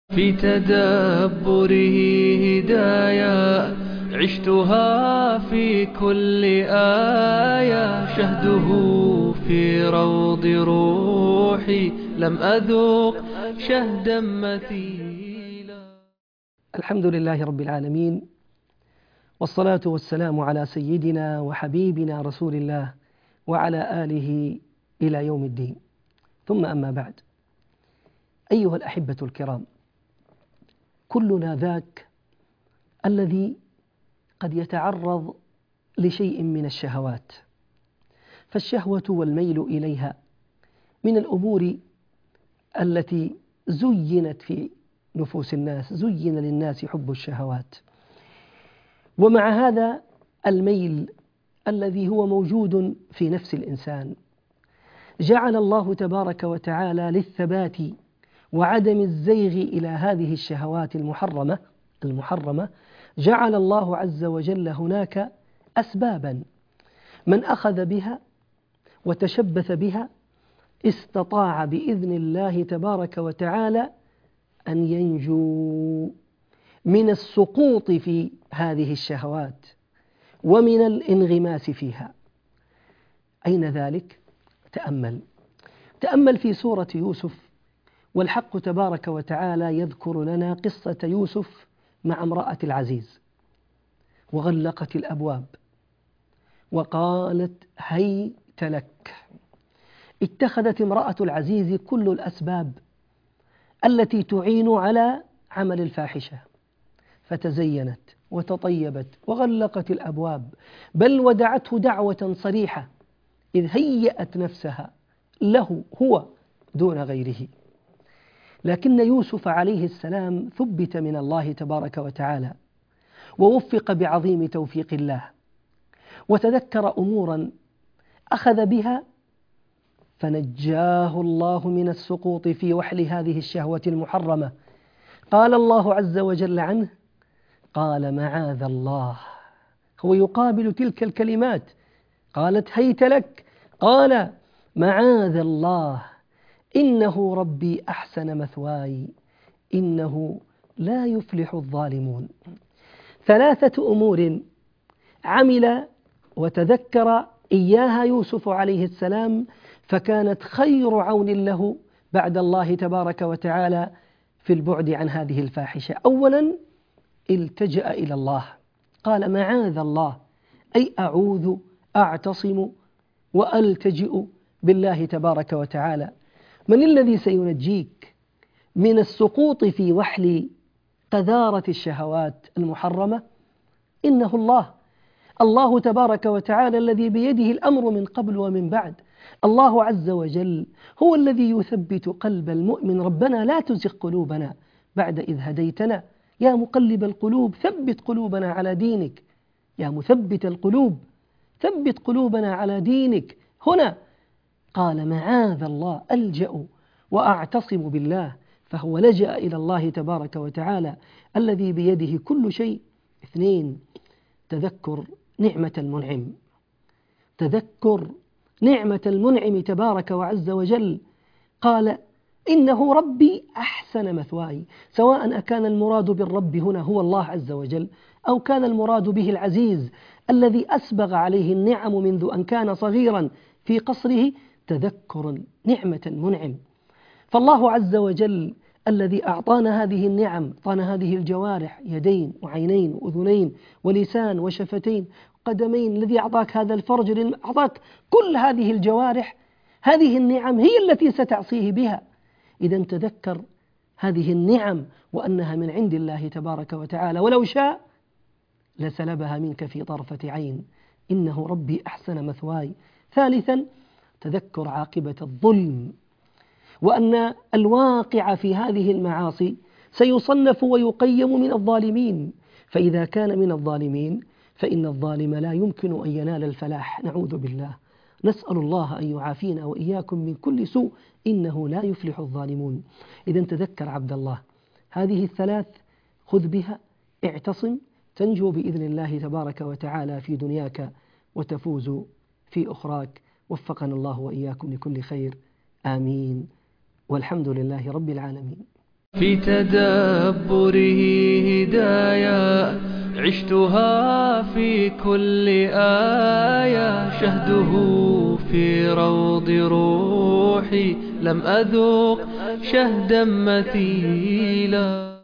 في تدبره هدايا عشتها في كل آية، شهده في روض روحي لم أذوق شهدا مثيلا. الحمد لله رب العالمين، والصلاة والسلام على سيدنا وحبيبنا رسول الله وعلى آله إلى يوم الدين، ثم أما بعد. أيها الأحبة الكرام، كلنا ذاك الذي قد يتعرض لشيء من الشهوات، فالشهوة والميل إليها من الأمور التي زينت في نفوس الناس، زين للناس حب الشهوات. ومع هذا الميل الذي هو موجود في نفس الإنسان، جعل الله تبارك وتعالى للثبات وعدم الزيغ إلى هذه الشهوات المحرمة جعل الله عز وجل هناك أسبابا، من أخذ بها وتشبث بها استطاع بإذن الله تبارك وتعالى أن ينجو من السقوط في هذه الشهوات ومن الانغماس فيها. أين ذلك؟ تأمل في سورة يوسف، والحق تبارك وتعالى يذكر لنا قصة يوسف مع امرأة العزيز، وغلقت الأبواب وقالت هيت لك. اتخذت امرأة العزيز كل الأسباب التي تعين على عمل الفاحشة، فتزينت وتطيبت وغلقت الأبواب، بل ودعته دعوة صريحة إذ هيأت نفسها له هو دون غيره. لكن يوسف عليه السلام ثبت من الله تبارك وتعالى، ووفق بعظيم توفيق الله، وتذكر أمورا أخذ بها فنجاه الله من السقوط في وحل هذه الشهوة المحرمة. قال الله عز وجل عنه: قال معاذ الله. هو يقابل تلك الكلمات، قالت هيت لك، قال معاذ الله إنه ربي أحسن مثواي إنه لا يفلح الظالمون. 3 أمور عمل وتذكر إياها يوسف عليه السلام، فكانت خير عون له بعد الله تبارك وتعالى في البعد عن هذه الفاحشة. أولا، التجأ إلى الله، قال معاذ الله، أي أعوذ أعتصم وألتجئ بالله تبارك وتعالى. من الذي سينجيك من السقوط في وحل قذارة الشهوات المحرمة؟ إنه الله تبارك وتعالى الذي بيده الأمر من قبل ومن بعد. الله عز وجل هو الذي يثبت قلب المؤمن. ربنا لا تزغ قلوبنا بعد إذ هديتنا، يا مقلب القلوب ثبت قلوبنا على دينك، يا مثبت القلوب ثبت قلوبنا على دينك. هنا قال معاذ الله، ألجأ وأعتصم بالله، فهو لجأ إلى الله تبارك وتعالى الذي بيده كل شيء. 2، تذكر نعمة المنعم، تذكر نعمة المنعم تبارك وعز وجل. قال إنه ربي أحسن مثواي، سواء أكان المراد بالرب هنا هو الله عز وجل، أو كان المراد به العزيز الذي أسبغ عليه النعم منذ أن كان صغيرا في قصره. تذكر نعمة المنعم، فالله عز وجل الذي أعطانا هذه النعم، أعطانا هذه الجوارح، يدين وعينين وأذنين ولسان وشفتين قدمين، الذي أعطاك هذا الفرج، أعطاك كل هذه الجوارح. هذه النعم هي التي ستعصيه بها. إذا تذكر هذه النعم وأنها من عند الله تبارك وتعالى، ولو شاء لسلبها منك في طرفة عين. إنه ربي أحسن مثواي. 3، تذكر عاقبة الظلم، وأن الواقع في هذه المعاصي سيصنف ويقيم من الظالمين، فإذا كان من الظالمين فإن الظالم لا يمكن أن ينال الفلاح، نعوذ بالله. نسأل الله أن يعافينا وإياكم من كل سوء، إنه لا يفلح الظالمون. إذا تذكر عبد الله هذه ال3، خذ بها، اعتصم، تنجو بإذن الله تبارك وتعالى في دنياك وتفوز في أخراك. وفقنا الله وإياكم لكل خير، آمين، والحمد لله رب العالمين. في تدبره هدايا عشتها في كل آية شهده في روض روحي لم أذوق شهدا مثيلا.